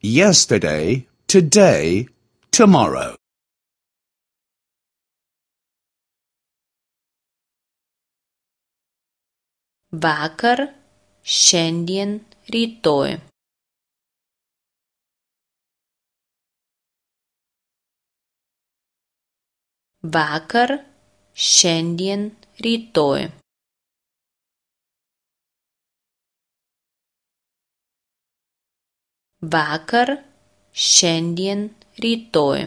yesterday, today, tomorrow. Vakar, šiandien, rytoj. Vakar, šiandien, rytoj. Vakar, šiandien, rytoj.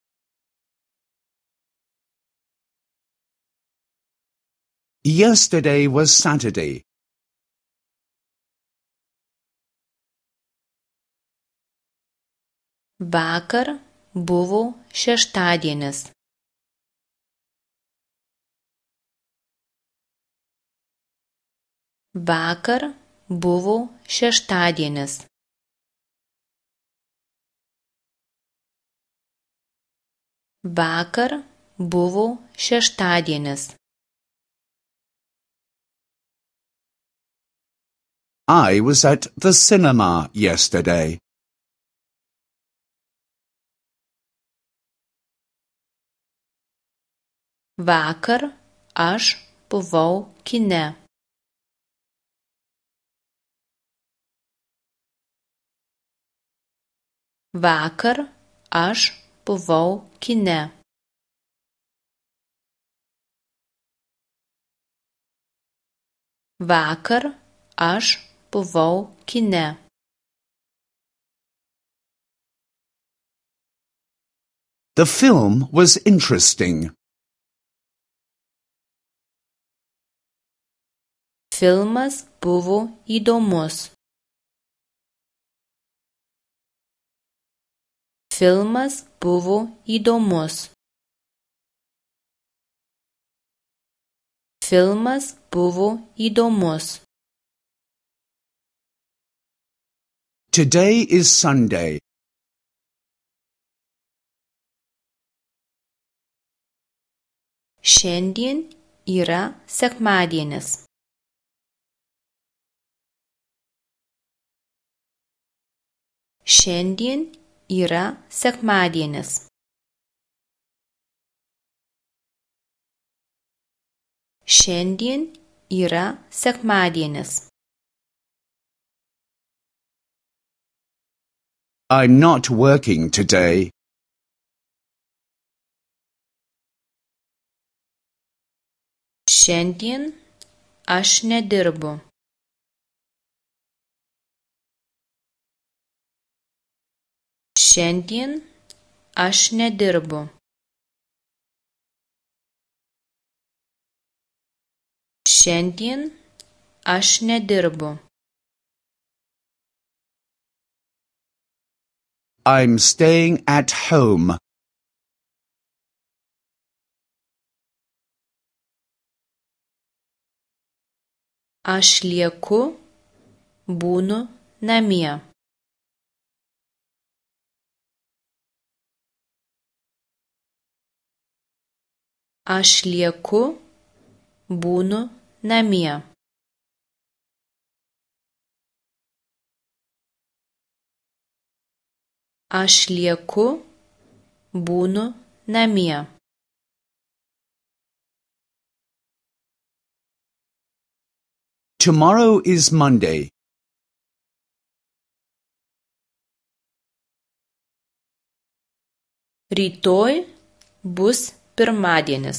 Yesterday was Saturday. Vakar buvo šeštadienis. Vakar buvo šeštadienis. Vakar buvo šeštadienis. I was at the cinema yesterday. Vakar aš buvau kine. Vakar aš buvau kine. Vakar aš buvau kine. The film was interesting. Filmas buvo įdomus. Filmas buvo įdomus. Filmas buvo įdomus. Today is Sunday. Šiandien yra sekmadienis. Šiandien yra sekmadienis. Šiandien yra sekmadienis. I'm not working today. Šiandien aš nedirbu. Šiandien aš nedirbu. Šiandien aš nedirbu. I'm staying at home. Aš lieku, būnu namie. Aš lieku, būnu namie. Aš lieku, būnu namie. Tomorrow is Monday. Rytoj bus pirmadienis.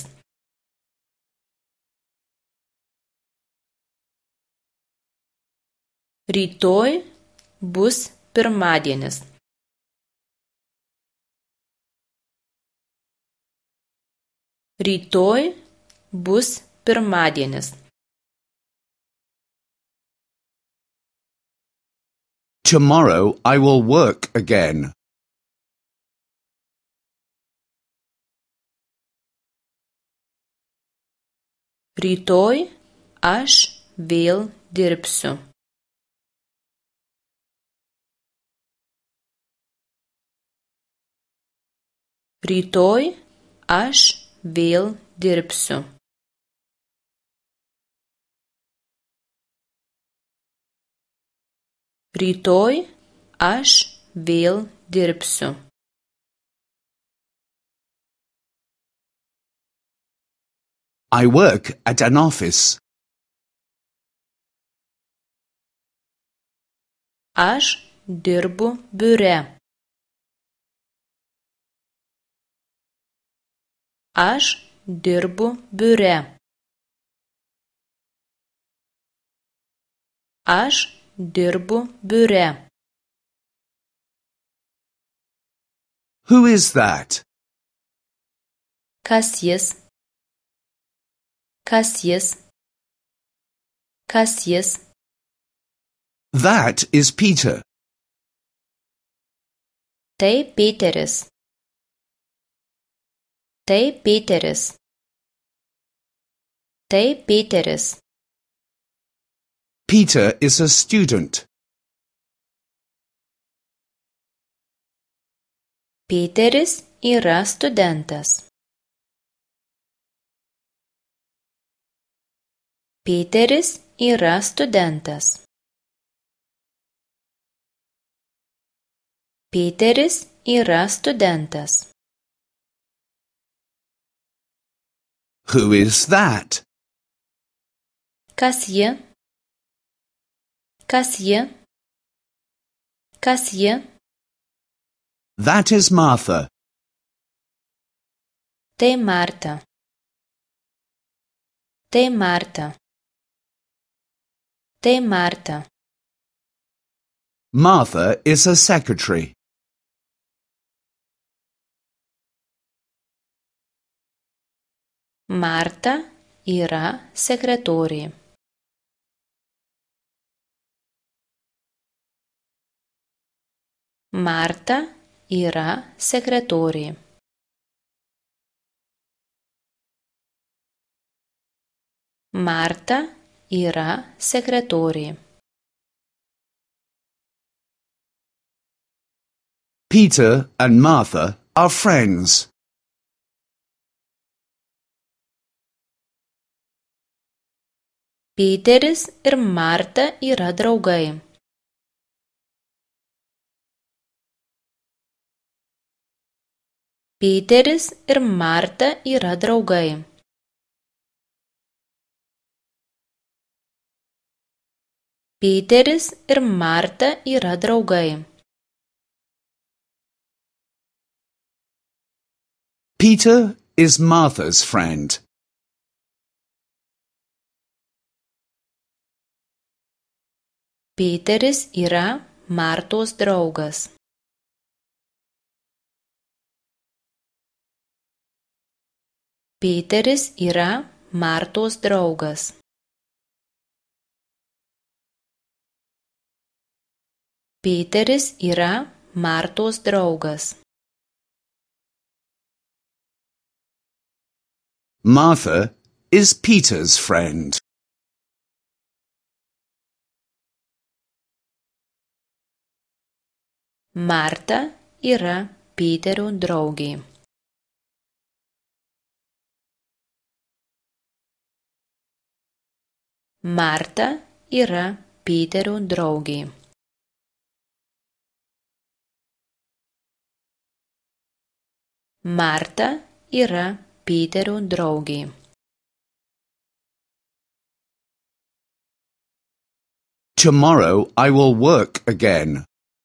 Rytoj bus pirmadienis. Rytoj bus pirmadienis. Tomorrow I will work again. Rytoj aš vėl dirbsiu. Rytoj aš vėl dirbsiu. Rytoj aš vėl dirbsiu. I work at an office. Aš dirbu biure. Aš dirbu biure. Aš dirbu biure. Who is that? Kas jis? Kas jis? Kas jis? That is Peter. Tai Peteris. Tai Peteris. Tai Peteris. Peter is a student. Peteris yra studentas. Peteris yra studentas. Peteris yra studentas. Who is that? Kas ji? Kas ji? Kas ji? That is Martha. Tai Marta. Tai Marta. Tai Marta. Martha is a secretary. Marta yra sekretorė. Marta yra sekretorė. Marta yra sekretorė. Peter and Martha are friends. Peteris ir Marta yra draugai. Peteris ir Marta yra draugai. Peteris ir Marta yra draugai. Peter is Martha's friend. Peteris yra Martos draugas. Peteris yra Martos draugas. Peteris yra Martos draugas. Martha is Peter's friend. Marta yra Peterio draugė. Marta yra Peterio draugė. Marta yra Peterio draugė. Tomorrow I will work again.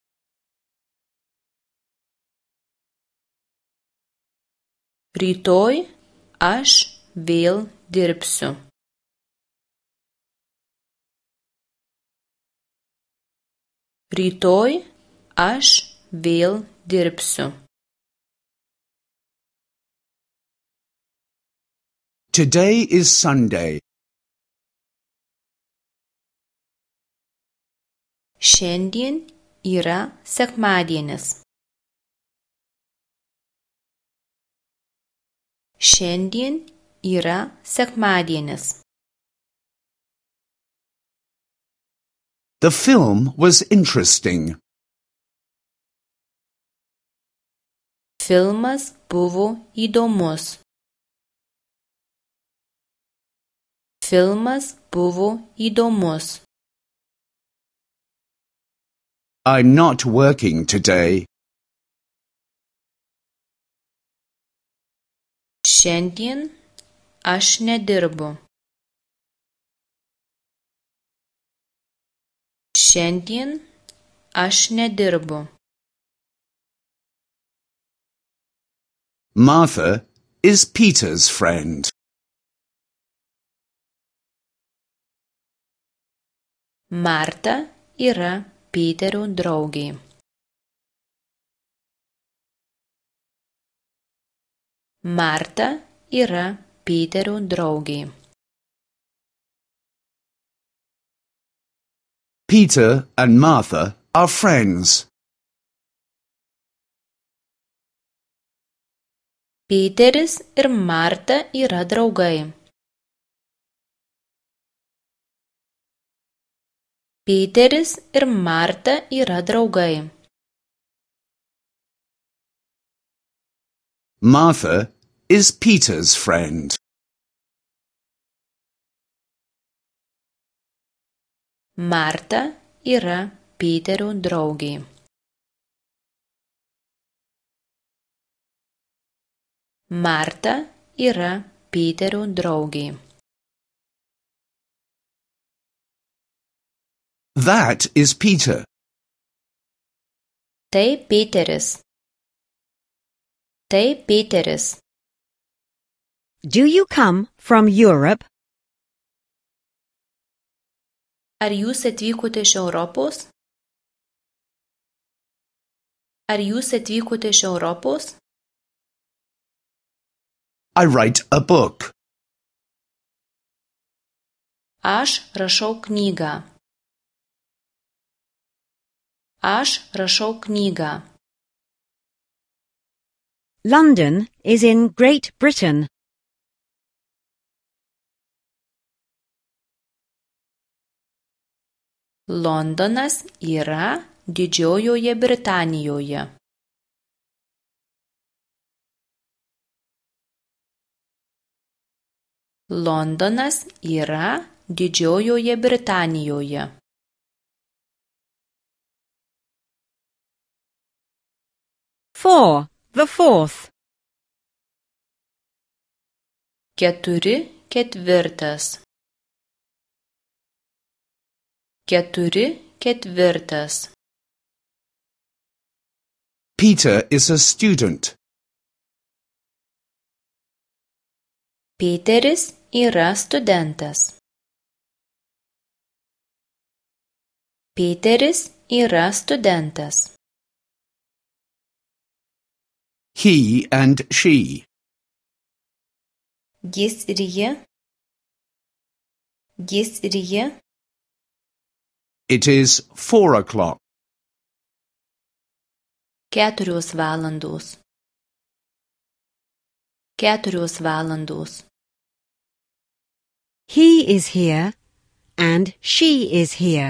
Rytoj aš vėl dirbsiu. Rytoj aš vėl dirbsiu. Today is Sunday. Šiandien yra sekmadienis. Šiandien yra sekmadienis. The film was interesting. Filmas buvo įdomus. Filmas buvo įdomus. I'm not working today. Šiandien aš nedirbu. Šiandien aš nedirbu. Martha is Peter's friend. Marta yra Piterio draugė. Marta yra Piterio draugė. Peter and Martha are friends. Piteris ir Marta yra draugai. Piteris ir Marta yra draugai. Martha is Peter's friend. Marta yra Piterio draugė. Marta yra Piterio draugė. That is Peter. Tai Piteris. Tai Piteris. Do you come from Europe? Ar jūs atvykote iš Europos? Ar jūs atvykote iš Europos? I write a book. Aš rašau knygą. Aš rašau knygą. London is in Great Britain. Londonas yra Didžiojoje Britanijoje. Londonas yra Didžiojoje Britanijoje. For the fourth. 4 ketvirtas. 4 ketvirtas. Peter is a student. Peteris yra studentas. Peteris yra studentas. He and she. Jis ir ji. Jis ir ji. It is 4:00. 4 valandos. 4 valandos. He is here and she is here.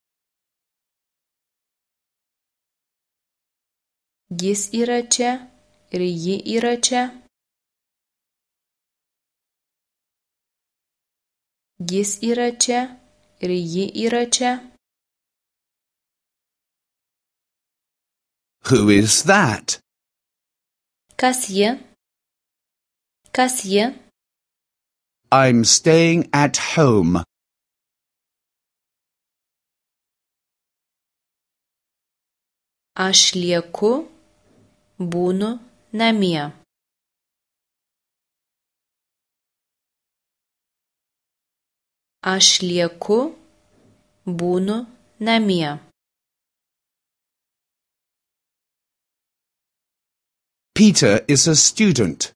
Jis yra čia ir ji yra čia. Jis yra čia ir ji yra čia. Who is that? Kas ji? Kas ji? I'm staying at home. Aš lieku, būnu namie. Aš lieku, būnu namie. Peter is a student.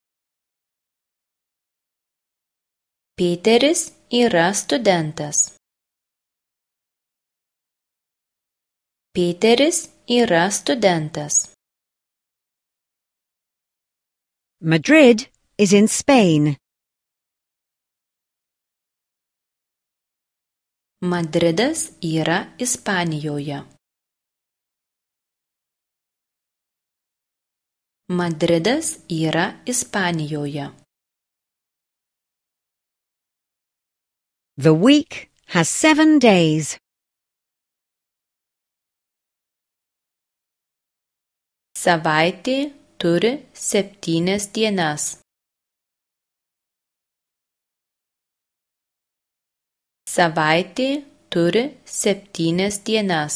Peteris yra studentas. Peteris yra studentas. Madrid is in Spain. Madridas yra Ispanijoje. Madridas yra Ispanijoje. The week has 7 days. Savaitė turi 7 dienas. Savaitė turi 7 dienas.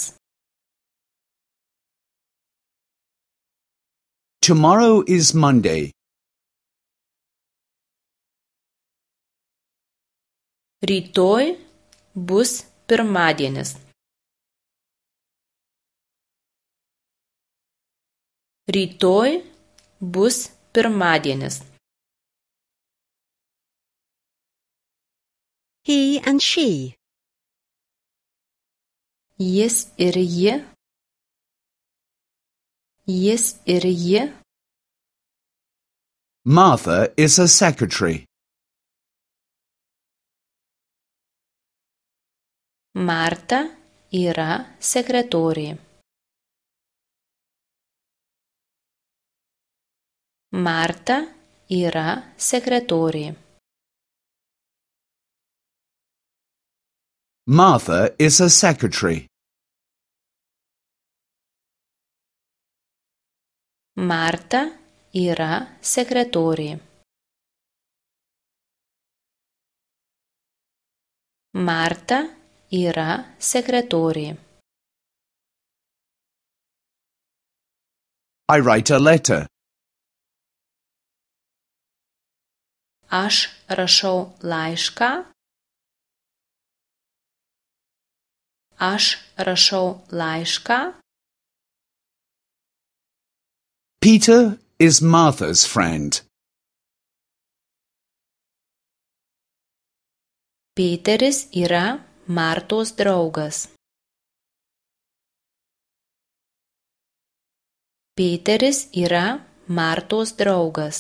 Tomorrow is Monday. Rytoj bus pirmadienis. Rytoj bus pirmadienis. He and she. Jis ir ji. Jis ir ji. Martha is a secretary. Marta yra sekretorė. Marta yra sekretorė. Martha is a secretary. Marta yra sekretorė. Marta yra sekretorė. I write a letter. Aš rašau laišką. Aš rašau laišką. Peter is Martha's friend. Peteris yra Martos draugas. Peteris yra Martos draugas.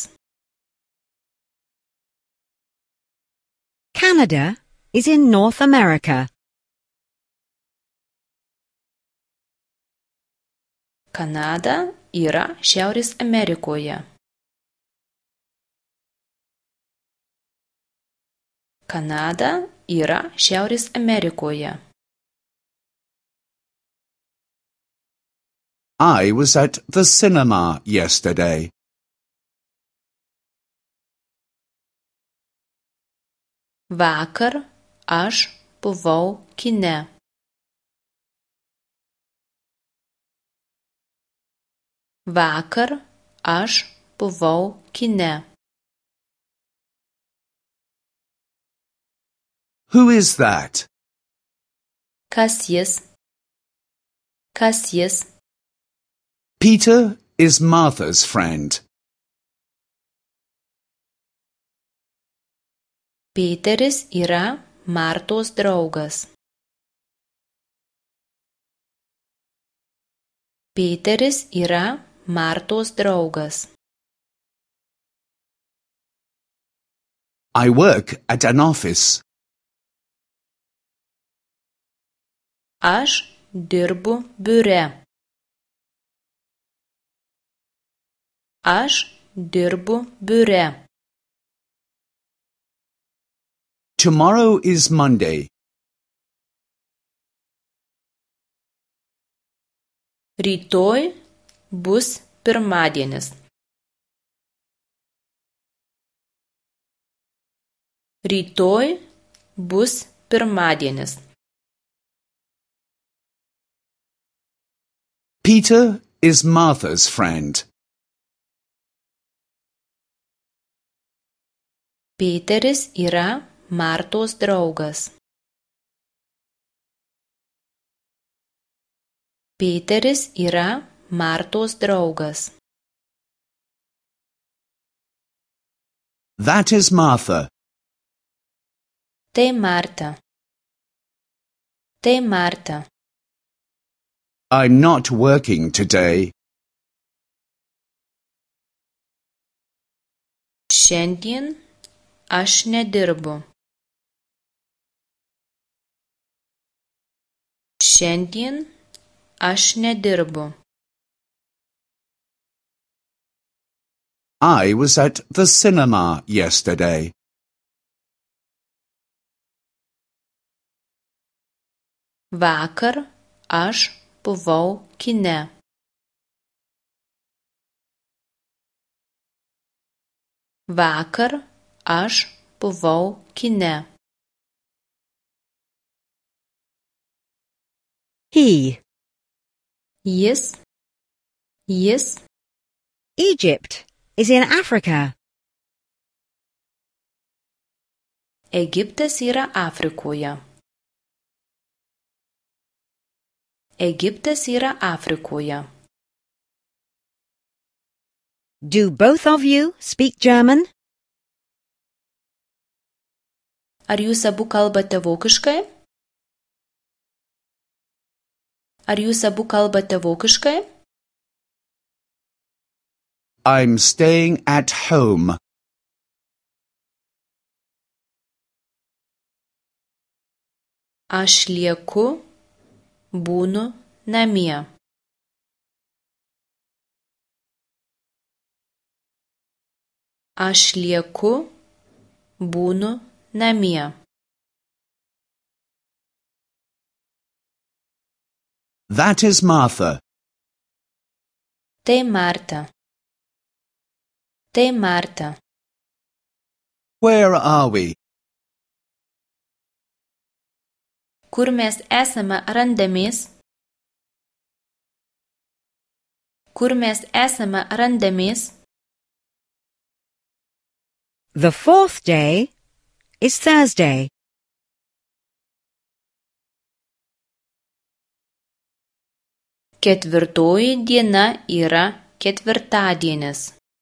Canada is in North America. Kanada yra Šiaurės Amerikoje. Kanada yra Šiaurės Amerikoje. I was at the cinema yesterday. Vakar aš buvau kine. Vakar aš buvau kine. Who is that? Kas jis? Kas jis? Peter is Martha's friend. Peteris yra Martos draugas. Peteris yra Martos draugas. I work at an office. Aš dirbu biure. Aš dirbu biure. Tomorrow is Monday. Rytoj bus pirmadienis. Rytoj bus pirmadienis. Peter is Martha's friend. Peteris yra Martos draugas. Peteris yra Martos draugas. That is Martha. Tai Marta. Tai Marta. I'm not working today. Šiandien aš nedirbu. Šiandien aš nedirbu. I was at the cinema yesterday. Vakar aš buvau kine. Vakar aš buvau kine. He. Jis. Egypt is in Africa. Egiptas yra Afrikoje. Egiptas yra Afrikoje. Do both of you speak German? Ar jūs abu kalbate vokiškai? Ar jūs abu kalbate vokiškai? I'm staying at home. Aš lieku, būnu namie. Aš lieku, būnu namie. That is Martha. Tai Marta. Tai Marta. Where are we? Kur mes esame randamės? Kur mes esame randamės? The fourth day is Thursday. Ketvirtoji diena yra ketvirtadienis.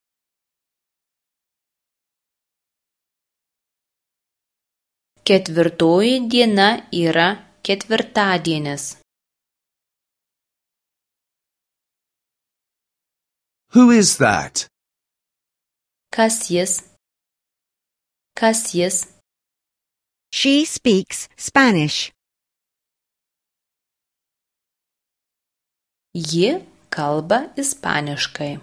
Ketvirtoji diena yra ketvirtadienis. Who is that? Kas jis? Kas jis? She speaks Spanish. Ji kalba ispaniškai.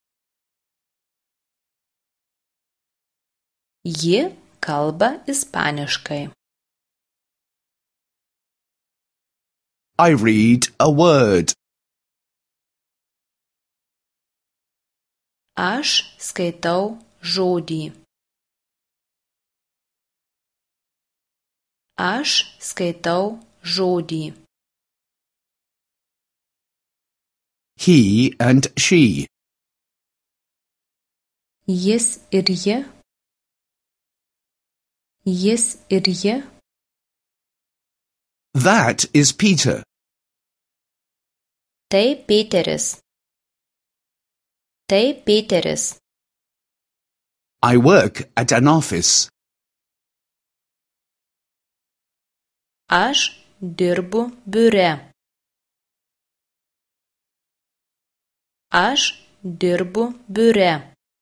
Ji kalba ispaniškai. I read a word. Aš skaitau žodį. Aš skaitau žodį. He and she. Jis ir ji. Jis ir ji. That is Peter. Tai Peteris. Tai Peteris. I work at an office. Aš dirbu biure. Aš dirbu biure.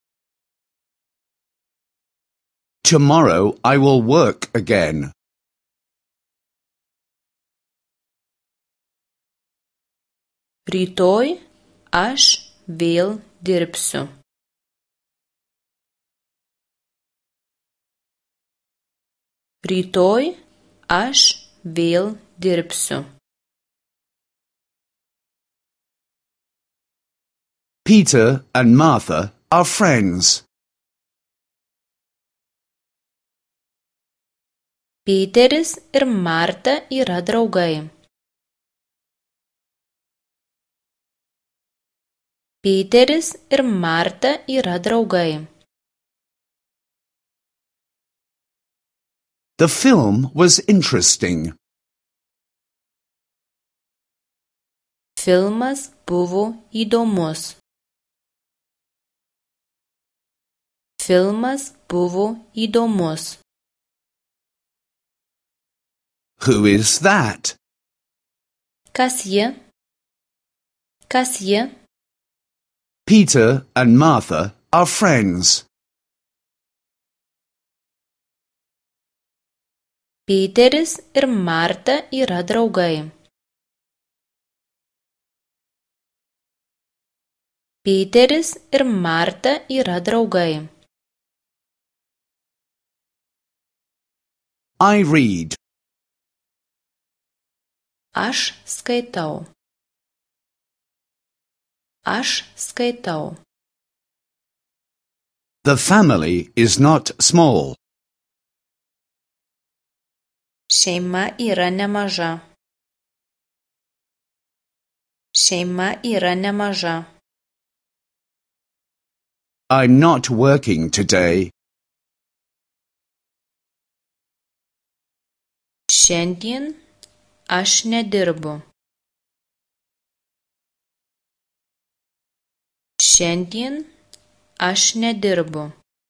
Tomorrow I will work again. Rytoj aš vėl dirbsiu. Rytoj aš vėl dirbsiu. Peter and Martha are friends. Peteris ir Marta yra draugai. Peteris ir Marta yra draugai. The film was interesting. Filmas buvo įdomus. Filmas buvo įdomus. Who is that? Kas ji? Kas ji? Peter and Martha are friends. Peteris ir Marta yra draugai. Peteris ir Marta yra draugai. I read. Aš skaitau. Aš skaitau. The family is not small. Šeima yra nemaža. Šeima yra nemaža. I'm not working today. Šiandien aš nedirbu. Šiandien aš nedirbu.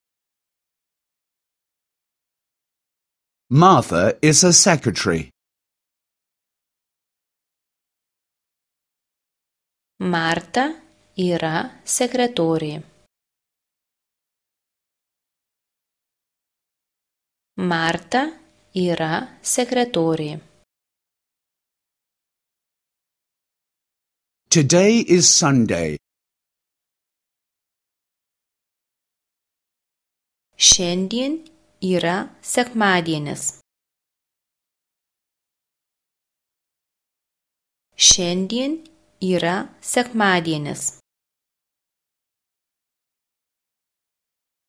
Martha is a secretary. Marta yra sekretorė. Marta yra sekretorė. Today is Sunday. Šiandien yra sekmadienis. Šiandien yra sekmadienis.